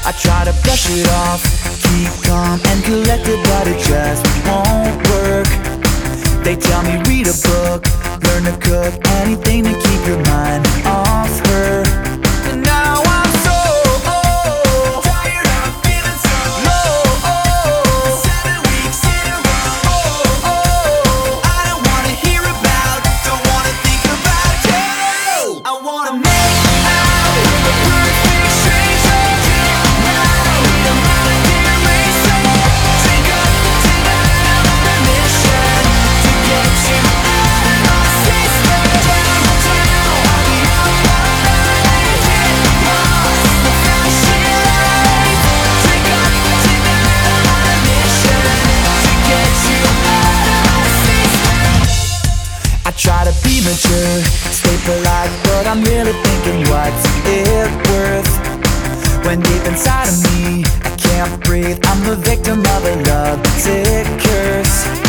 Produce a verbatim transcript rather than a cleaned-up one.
I try to brush it off, keep calm and collected, but it just won't work. They tell me read a book, learn to cook, anything to keep your mind off her. And now I'm so oh, tired of feeling so low. Oh, seven weeks in a row. Oh, oh, I don't wanna hear about, don't wanna think about you. I wanna make out with a perfect stranger. Now need a modern racer. Drink up tonight, I'm on a mission to get you out of my system. Downtown, I'll be on my mind. Get lost in the fashion life. Drink up tonight, I'm on a mission to get you out of my system. I try to be mature, stay polite, but I'm really thinking what's it worth? When deep inside of me, I can't breathe, I'm the victim of a love sick curse.